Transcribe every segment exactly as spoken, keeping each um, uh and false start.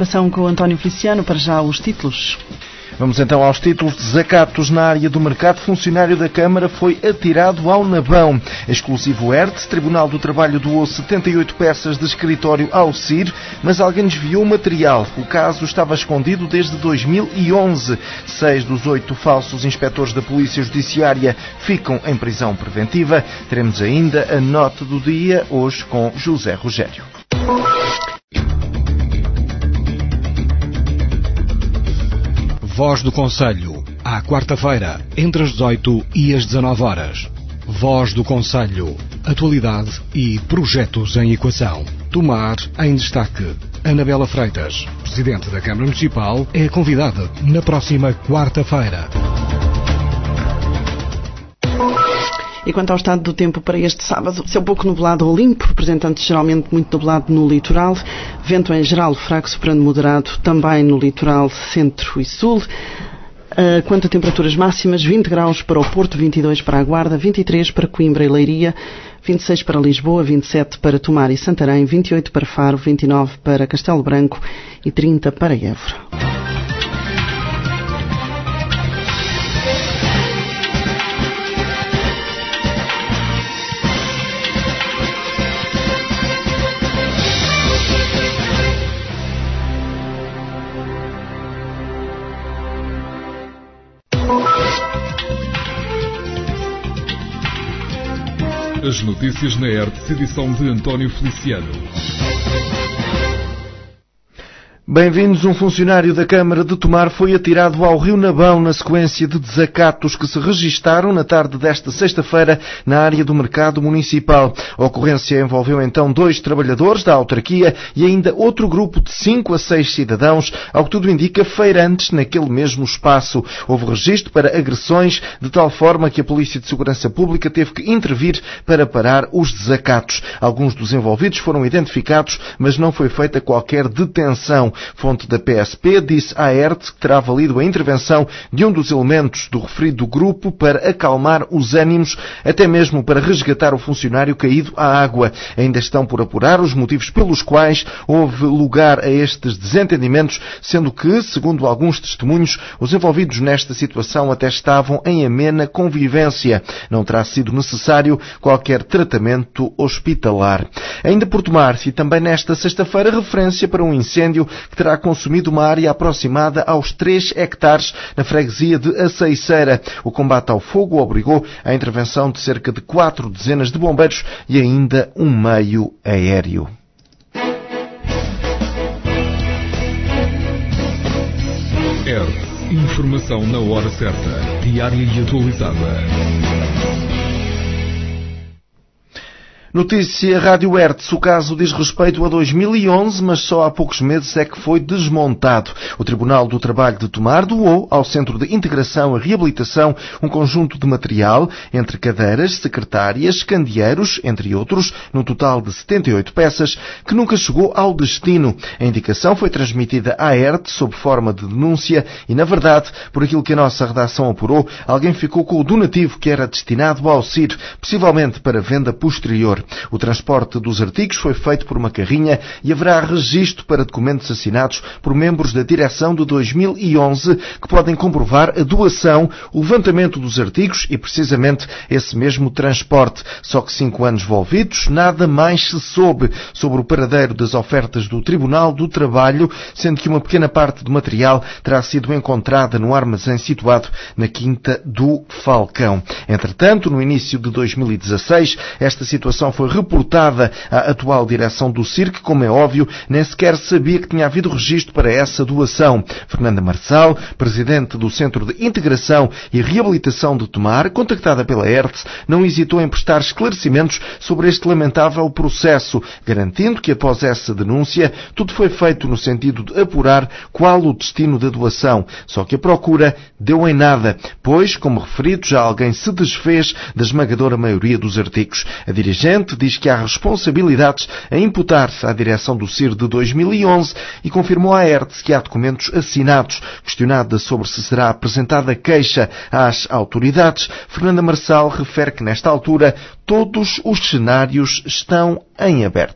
participação com o António Feliciano. Para já os títulos. Vamos então aos títulos. Desacatos na área do mercado. Funcionário da Câmara foi atirado ao nabão. Exclusivo E R T. Tribunal do Trabalho doou setenta e oito peças de escritório ao C I R, mas alguém desviou o material. O caso estava escondido desde dois mil e onze. Seis dos oito falsos inspectores da Polícia Judiciária ficam em prisão preventiva. Teremos ainda a nota do dia, hoje com José Rogério. Voz do Conselho, à quarta-feira, entre as dezoito e as dezanove horas. Voz do Conselho, atualidade e projetos em equação. Tomar em destaque. Anabela Freitas, Presidente da Câmara Municipal, é convidada na próxima quarta-feira. E quanto ao estado do tempo para este sábado, céu pouco nublado ou limpo, representante geralmente muito nublado no litoral, vento em geral fraco, soprando moderado também no litoral centro e sul. Uh, quanto a temperaturas máximas, vinte graus para o Porto, vinte e dois para a Guarda, vinte e três para Coimbra e Leiria, vinte e seis para Lisboa, vinte e sete para Tomar e Santarém, vinte e oito para Faro, vinte e nove para Castelo Branco e trinta para Évora. As notícias na E R T, edição de António Feliciano. Bem-vindos. Um funcionário da Câmara de Tomar foi atirado ao Rio Nabão na sequência de desacatos que se registaram na tarde desta sexta-feira na área do mercado municipal. A ocorrência envolveu então dois trabalhadores da autarquia e ainda outro grupo de cinco a seis cidadãos, ao que tudo indica feirantes naquele mesmo espaço. Houve registro para agressões, de tal forma que a Polícia de Segurança Pública teve que intervir para parar os desacatos. Alguns dos envolvidos foram identificados, mas não foi feita qualquer detenção. Fonte da P S P disse à E R T que terá valido a intervenção de um dos elementos do referido grupo para acalmar os ânimos, até mesmo para resgatar o funcionário caído à água. Ainda estão por apurar os motivos pelos quais houve lugar a estes desentendimentos, sendo que, segundo alguns testemunhos, os envolvidos nesta situação até estavam em amena convivência. Não terá sido necessário qualquer tratamento hospitalar. Ainda por tomar-se, e também nesta sexta-feira, referência para um incêndio que terá consumido uma área aproximada aos três hectares na freguesia de Aceiceira. O combate ao fogo obrigou à intervenção de cerca de quatro dezenas de bombeiros e ainda um meio aéreo. E R T, informação na hora certa, diária e atualizada. Notícia Rádio E R T. O caso diz respeito a dois mil e onze, mas só há poucos meses é que foi desmontado. O Tribunal do Trabalho de Tomar doou ao Centro de Integração e Reabilitação um conjunto de material, entre cadeiras, secretárias, candeeiros, entre outros, num total de setenta e oito peças, que nunca chegou ao destino. A indicação foi transmitida à E R T sob forma de denúncia e, na verdade, por aquilo que a nossa redação apurou, alguém ficou com o donativo que era destinado ao C I R, possivelmente para venda posterior. O transporte dos artigos foi feito por uma carrinha e haverá registro para documentos assinados por membros da direção de dois mil e onze que podem comprovar a doação, o levantamento dos artigos e, precisamente, esse mesmo transporte. Só que cinco anos envolvidos, nada mais se soube sobre o paradeiro das ofertas do Tribunal do Trabalho, sendo que uma pequena parte do material terá sido encontrada no armazém situado na Quinta do Falcão. Entretanto, no início de dois mil e dezasseis, esta situação foi reportada à atual direção do C I R, que, como é óbvio, nem sequer sabia que tinha havido registro para essa doação. Fernanda Marçal, presidente do Centro de Integração e Reabilitação de Tomar, contactada pela E R T, não hesitou em prestar esclarecimentos sobre este lamentável processo, garantindo que, após essa denúncia, tudo foi feito no sentido de apurar qual o destino da doação. Só que a procura deu em nada, pois, como referido, já alguém se desfez da esmagadora maioria dos artigos. A dirigente diz que há responsabilidades a imputar-se à direção do C I R de dois mil e onze e confirmou à E R T que há documentos assinados. Questionada sobre se será apresentada queixa às autoridades, Fernanda Marçal refere que, nesta altura, todos os cenários estão em aberto.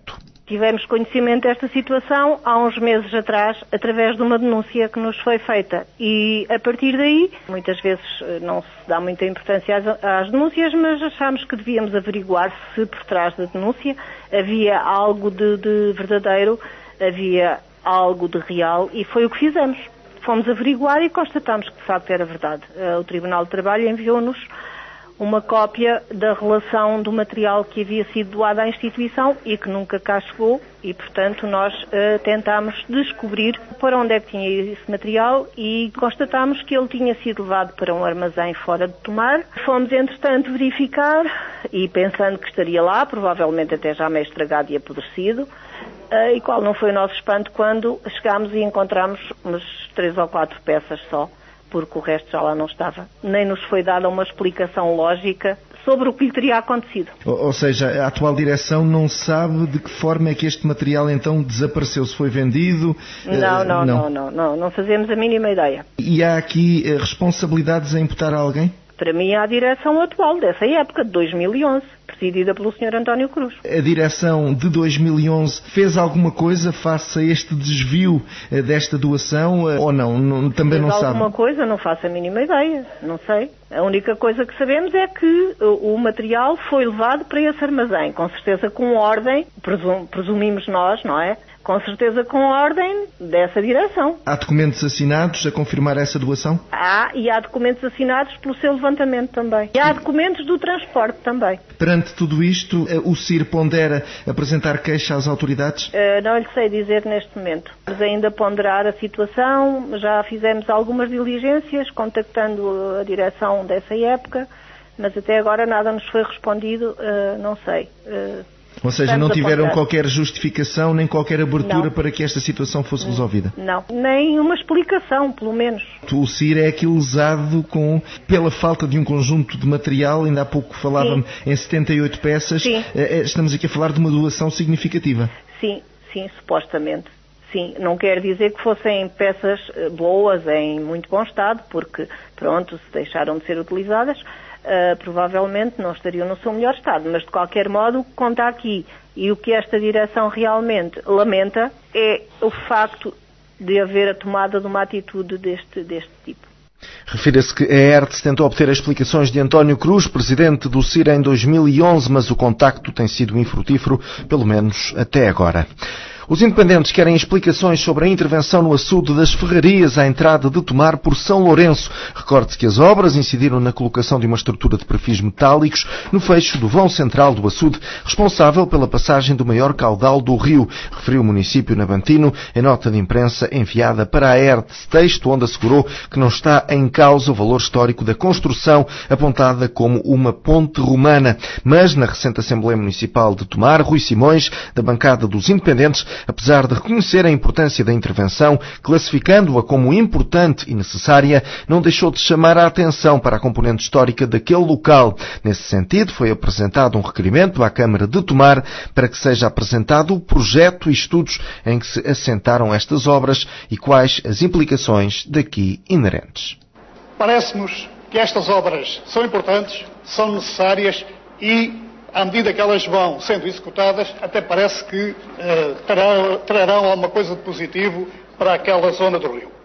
Tivemos conhecimento desta situação há uns meses atrás, através de uma denúncia que nos foi feita. E, a partir daí, muitas vezes não se dá muita importância às, às denúncias, mas achámos que devíamos averiguar se por trás da denúncia havia algo de, de verdadeiro, havia algo de real, e foi o que fizemos. Fomos averiguar e constatámos que de facto era verdade. O Tribunal de Trabalho enviou-nos uma cópia da relação do material que havia sido doado à instituição e que nunca cá chegou, e portanto nós uh, tentámos descobrir para onde é que tinha ido esse material e constatámos que ele tinha sido levado para um armazém fora de Tomar. Fomos entretanto verificar e pensando que estaria lá, provavelmente até já meio estragado e apodrecido, uh, e qual não foi o nosso espanto quando chegámos e encontramos umas três ou quatro peças só, porque o resto já lá não estava. Nem nos foi dada uma explicação lógica sobre o que lhe teria acontecido. Ou, ou seja, a atual direção não sabe de que forma é que este material então desapareceu, se foi vendido? Não, não, uh, não, não, não, não, não fazemos a mínima ideia. E há aqui uh, responsabilidades a imputar a alguém? Para mim, há a direção atual dessa época, de dois mil e onze, presidida pelo senhor António Cruz. A direção de dois mil e onze fez alguma coisa face a este desvio desta doação ou não? não também fez não sabe? Alguma coisa? Não faço a mínima ideia. Não sei. A única coisa que sabemos é que o material foi levado para esse armazém, com certeza com ordem, presum, presumimos nós, não é? Com certeza com ordem dessa direção. Há documentos assinados a confirmar essa doação? Há, e há documentos assinados pelo seu levantamento também. E há documentos do transporte também. Perante tudo isto, o C I R pondera apresentar queixa às autoridades? Uh, não lhe sei dizer neste momento. Vamos ainda ponderar a situação, já fizemos algumas diligências, contactando a direção dessa época, mas até agora nada nos foi respondido, uh, não sei. Uh, Ou seja, não tiveram qualquer justificação nem qualquer abertura não. para que esta situação fosse resolvida? Não, nem uma explicação, pelo menos. O C I R é aqui lesado com, pela falta de um conjunto de material, ainda há pouco falava-me em setenta e oito peças, sim. Estamos aqui a falar de uma doação significativa. Sim, sim, supostamente. Sim, não quer dizer que fossem peças boas, em muito bom estado, porque, pronto, se deixaram de ser utilizadas, Uh, provavelmente não estariam no seu melhor estado, mas de qualquer modo o que conta aqui e o que esta direção realmente lamenta é o facto de haver a tomada de uma atitude deste, deste tipo. Refira-se que a ERTE tentou obter as explicações de António Cruz, presidente do C I R em dois mil e onze, mas o contacto tem sido infrutífero, pelo menos até agora. Os independentes querem explicações sobre a intervenção no açude das Ferrarias à entrada de Tomar por São Lourenço. Recorde-se que as obras incidiram na colocação de uma estrutura de perfis metálicos no fecho do vão central do açude, responsável pela passagem do maior caudal do rio, referiu o município navantino em nota de imprensa enviada para a ERTE, texto onde assegurou que não está em causa o valor histórico da construção, apontada como uma ponte romana. Mas, na recente Assembleia Municipal de Tomar, Rui Simões, da bancada dos independentes, apesar de reconhecer a importância da intervenção, classificando-a como importante e necessária, não deixou de chamar a atenção para a componente histórica daquele local. Nesse sentido, foi apresentado um requerimento à Câmara de Tomar para que seja apresentado o projeto e estudos em que se assentaram estas obras e quais as implicações daqui inerentes. Parece-nos que estas obras são importantes, são necessárias e, à medida que elas vão sendo executadas, até parece que eh, trarão, trarão alguma coisa de positivo para aquela zona do rio.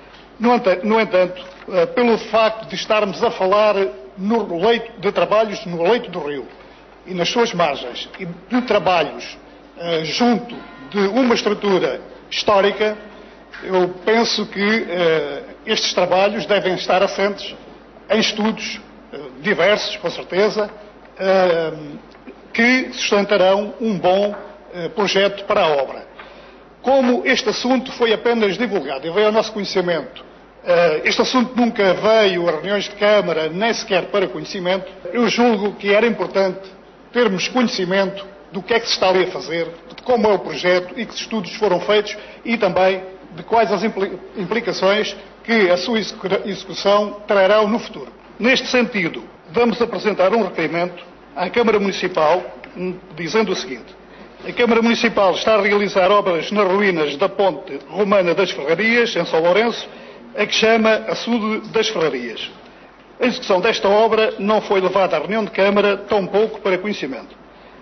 No entanto, no entanto eh, pelo facto de estarmos a falar no leito de trabalhos no leito do rio e nas suas margens, e de trabalhos eh, junto de uma estrutura histórica, eu penso que eh, estes trabalhos devem estar assentes em estudos eh, diversos, com certeza, Uh, que sustentarão um bom uh, projeto para a obra. Como este assunto foi apenas divulgado e veio ao nosso conhecimento, uh, este assunto nunca veio a reuniões de Câmara, nem sequer para conhecimento, eu julgo que era importante termos conhecimento do que é que se está ali a fazer, de como é o projeto e que estudos foram feitos e também de quais as implicações que a sua execução trarão no futuro. Neste sentido, vamos apresentar um requerimento à Câmara Municipal, dizendo o seguinte: a Câmara Municipal está a realizar obras nas ruínas da ponte romana das Ferrarias, em São Lourenço, a que chama Açude das Ferrarias. A execução desta obra não foi levada à reunião de Câmara, tampouco para conhecimento.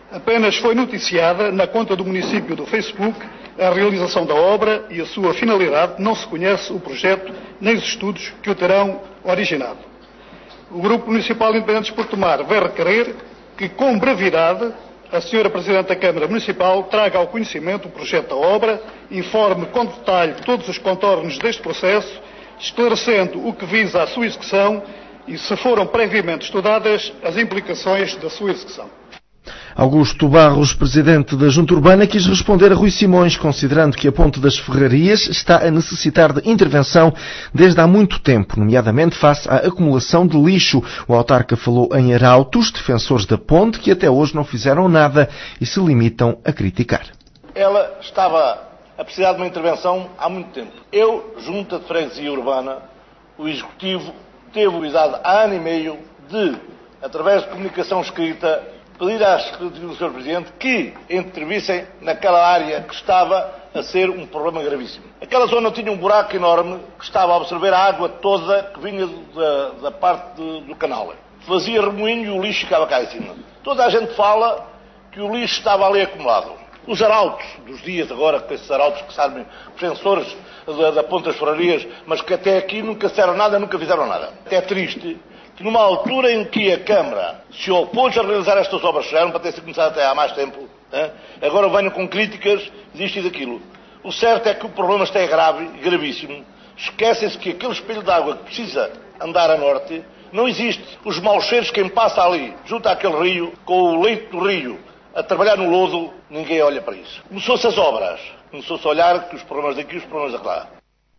Apenas foi noticiada na conta do município do Facebook a realização da obra e a sua finalidade. Não se conhece o projeto nem os estudos que o terão originado. O Grupo Municipal Independentes por Tomar vai requerer que, com brevidade, a senhora Presidente da Câmara Municipal traga ao conhecimento o projeto da obra, informe com detalhe todos os contornos deste processo, esclarecendo o que visa a sua execução e, se foram previamente estudadas, as implicações da sua execução. Augusto Barros, presidente da Junta Urbana, quis responder a Rui Simões, considerando que a Ponte das Ferrarias está a necessitar de intervenção desde há muito tempo, nomeadamente face à acumulação de lixo. O autarca falou em arautos, defensores da ponte, que até hoje não fizeram nada e se limitam a criticar. Ela estava a precisar de uma intervenção há muito tempo. Eu, Junta de Freguesia Urbana, o Executivo, teve o cuidado há ano e meio de, através de comunicação escrita, pedir à Secretaria do senhor Presidente que intervissem naquela área que estava a ser um problema gravíssimo. Aquela zona tinha um buraco enorme que estava a absorver a água toda que vinha da, da parte de, do canal. Fazia remoinho e o lixo ficava cá em cima. Toda a gente fala que o lixo estava ali acumulado. Os arautos dos dias agora, com esses arautos que sabem, defensores da, da Ponte das Ferrarias, mas que até aqui nunca fizeram nada, nunca fizeram nada. É triste que numa altura em que a Câmara se opôs a realizar estas obras, já eram para ter sido começado até há mais tempo, hein? Agora venham com críticas disto e daquilo. O certo é que o problema está grave, gravíssimo. Esquecem-se que aquele espelho de água que precisa andar a norte não existe. Os maus cheiros, quem passa ali, junto àquele rio, com o leito do rio, a trabalhar no lodo, ninguém olha para isso. Começou-se as obras, começou-se a olhar que os problemas daqui e os problemas de lá.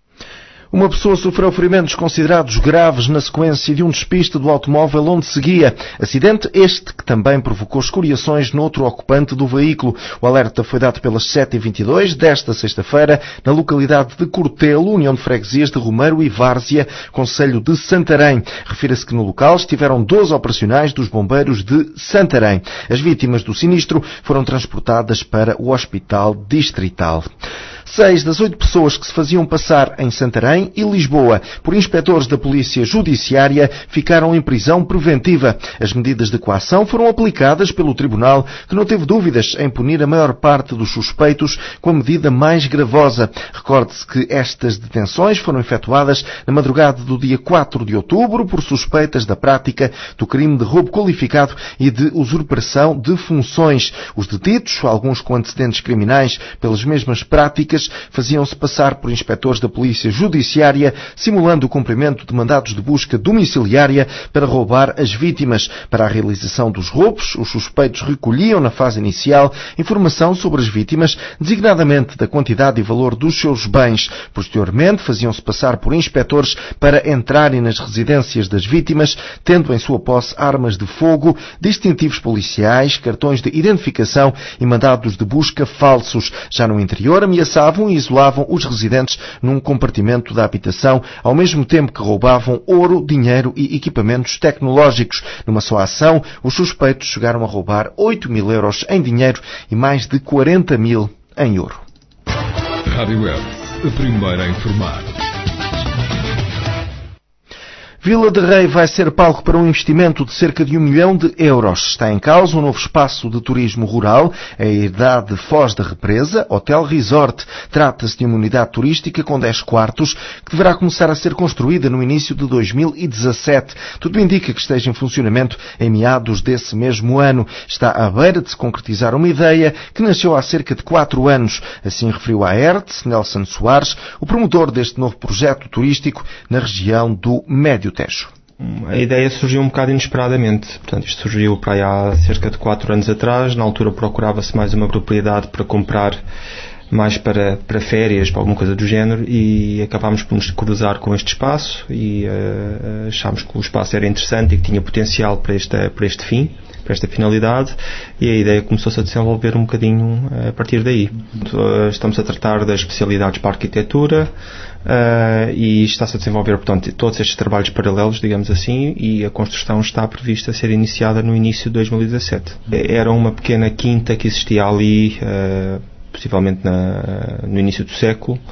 Uma pessoa sofreu ferimentos considerados graves na sequência de um despiste do automóvel onde seguia. Acidente este que também provocou escoriações no outro ocupante do veículo. O alerta foi dado pelas sete e vinte e dois desta sexta-feira na localidade de Cortelo, União de Freguesias de Romeiro e Várzea, concelho de Santarém. Refira-se que no local estiveram doze operacionais dos bombeiros de Santarém. As vítimas do sinistro foram transportadas para o Hospital Distrital. Seis das oito pessoas que se faziam passar em Santarém e Lisboa por inspectores da Polícia Judiciária ficaram em prisão preventiva. As medidas de coação foram aplicadas pelo Tribunal, que não teve dúvidas em punir a maior parte dos suspeitos com a medida mais gravosa. Recorde-se que estas detenções foram efetuadas na madrugada do dia quatro de outubro por suspeitas da prática do crime de roubo qualificado e de usurpação de funções. Os detidos, alguns com antecedentes criminais pelas mesmas práticas, faziam-se passar por inspectores da Polícia Judiciária, simulando o cumprimento de mandados de busca domiciliária para roubar as vítimas. Para a realização dos roubos, os suspeitos recolhiam, na fase inicial, informação sobre as vítimas, designadamente da quantidade e valor dos seus bens. Posteriormente, faziam-se passar por inspectores para entrarem nas residências das vítimas, tendo em sua posse armas de fogo, distintivos policiais, cartões de identificação e mandados de busca falsos. Já no interior, ameaçavam e isolavam os residentes num compartimento da habitação, ao mesmo tempo que roubavam ouro, dinheiro e equipamentos tecnológicos. Numa só ação, os suspeitos chegaram a roubar oito mil euros em dinheiro e mais de quarenta mil em ouro. Rádio Web, a primeira a informar. Vila de Rei vai ser palco para um investimento de cerca de um milhão de euros. Está em causa um novo espaço de turismo rural, a Herdade Foz da Represa, Hotel Resort. Trata-se de uma unidade turística com dez quartos que deverá começar a ser construída no início de dois mil e dezassete. Tudo indica que esteja em funcionamento em meados desse mesmo ano. Está à beira de se concretizar uma ideia que nasceu há cerca de quatro anos. Assim referiu à E R T, Nelson Soares, o promotor deste novo projeto turístico na região do Médio Tejo. A ideia surgiu um bocado inesperadamente. Portanto, isto surgiu para aí há cerca de quatro anos atrás. Na altura procurava-se mais uma propriedade para comprar, mais para, para férias, para alguma coisa do género, e acabámos por nos cruzar com este espaço e uh, achámos que o espaço era interessante e que tinha potencial para, esta, para este fim, para esta finalidade, e a ideia começou-se a desenvolver um bocadinho a partir daí. Estamos a tratar das especialidades para a arquitetura, Uh, e está-se a desenvolver, portanto, todos estes trabalhos paralelos, digamos assim, e a construção está prevista a ser iniciada no início de dois mil e dezassete. Era uma pequena quinta que existia ali, uh, possivelmente na, no início do século,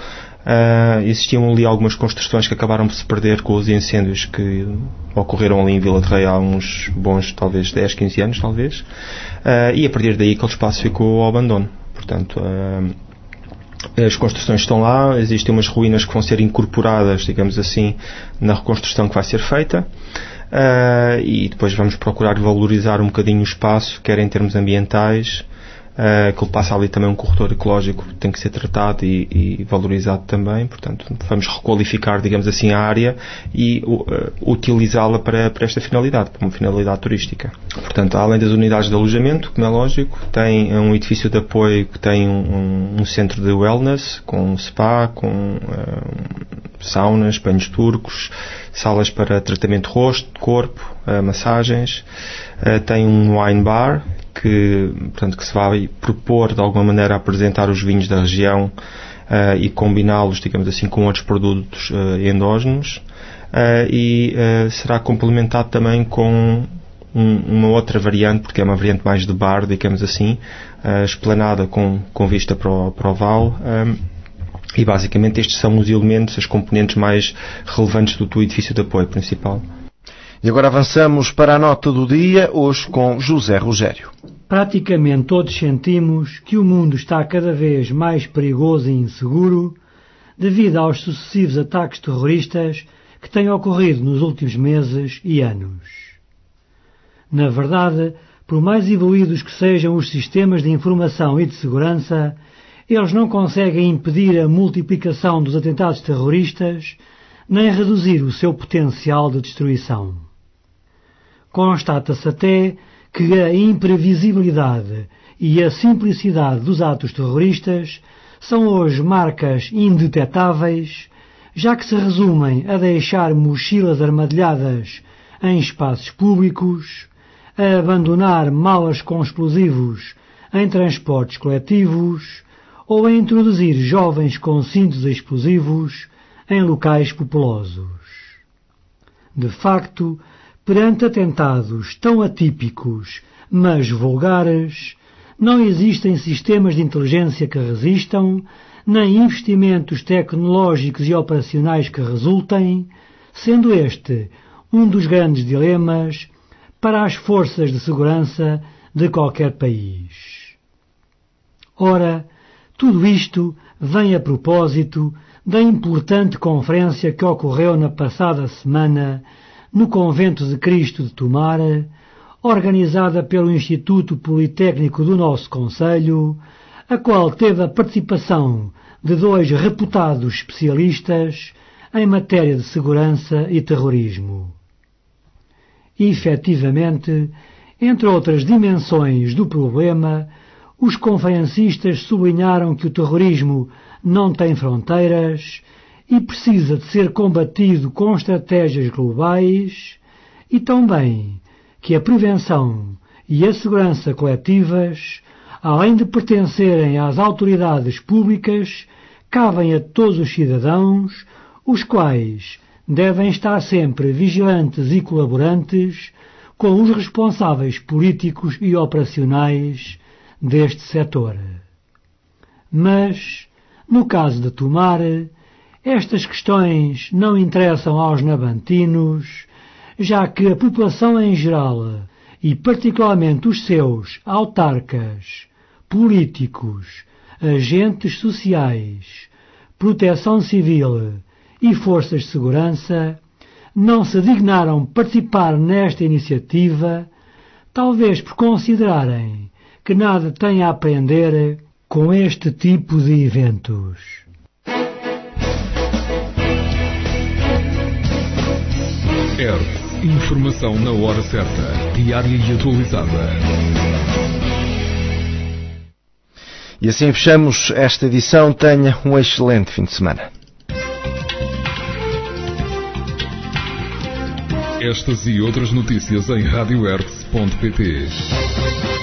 Uh, existiam ali algumas construções que acabaram por se perder com os incêndios que ocorreram ali em Vila de Rei há uns bons, talvez dez, quinze anos, talvez. Uh, e a partir daí aquele espaço ficou ao abandono. Portanto, uh, as construções estão lá, existem umas ruínas que vão ser incorporadas, digamos assim, na reconstrução que vai ser feita. Uh, e depois vamos procurar valorizar um bocadinho o espaço, quer em termos ambientais, Uh, que ele passa ali também um corredor ecológico que tem que ser tratado e, e valorizado também. Portanto, vamos requalificar, digamos assim, a área e uh, utilizá-la para, para esta finalidade, para uma finalidade turística. Portanto, além das unidades de alojamento, como é lógico, tem um edifício de apoio que tem um, um centro de wellness, com um spa, com uh, saunas, banhos turcos, salas para tratamento de rosto, de corpo, uh, massagens, uh, tem um wine bar, que, portanto, que se vai propor de alguma maneira a apresentar os vinhos da região uh, e combiná-los, digamos assim, com outros produtos uh, endógenos uh, e uh, será complementado também com um, uma outra variante, porque é uma variante mais de bar, digamos assim, uh, esplanada com, com vista para o, para o vale. Um, e basicamente estes são os elementos, as componentes mais relevantes do, do edifício de apoio principal. E agora avançamos para a nota do dia, hoje com José Rogério. Praticamente todos sentimos que o mundo está cada vez mais perigoso e inseguro devido aos sucessivos ataques terroristas que têm ocorrido nos últimos meses e anos. Na verdade, por mais evoluídos que sejam os sistemas de informação e de segurança, eles não conseguem impedir a multiplicação dos atentados terroristas nem reduzir o seu potencial de destruição. Constata-se até que a imprevisibilidade e a simplicidade dos atos terroristas são hoje marcas indetetáveis, já que se resumem a deixar mochilas armadilhadas em espaços públicos, a abandonar malas com explosivos em transportes coletivos ou a introduzir jovens com cintos explosivos em locais populosos. De facto, perante atentados tão atípicos, mas vulgares, não existem sistemas de inteligência que resistam, nem investimentos tecnológicos e operacionais que resultem, sendo este um dos grandes dilemas para as forças de segurança de qualquer país. Ora, tudo isto vem a propósito da importante conferência que ocorreu na passada semana no Convento de Cristo de Tomar, organizada pelo Instituto Politécnico do nosso concelho, a qual teve a participação de dois reputados especialistas em matéria de segurança e terrorismo. E, efetivamente, entre outras dimensões do problema, os conferencistas sublinharam que o terrorismo não tem fronteiras e precisa de ser combatido com estratégias globais, e também que a prevenção e a segurança coletivas, além de pertencerem às autoridades públicas, cabem a todos os cidadãos, os quais devem estar sempre vigilantes e colaborantes com os responsáveis políticos e operacionais deste setor. Mas, no caso de Tomar, estas questões não interessam aos nabantinos, já que a população em geral, e particularmente os seus autarcas, políticos, agentes sociais, proteção civil e forças de segurança, não se dignaram participar nesta iniciativa, talvez por considerarem que nada têm a aprender com este tipo de eventos. R. Informação na hora certa, diária e atualizada. E assim fechamos esta edição. Tenha um excelente fim de semana. Estas e outras notícias em radio erts ponto pt.